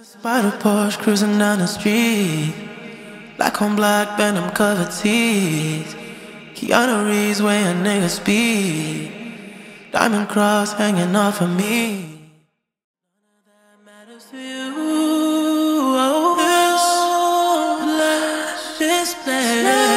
Spider Porsche cruising down the street, black on black, Venom covered teeth. Keanu Reeves way a nigga speed, diamond cross hanging off of me. None of that matters to you. This display.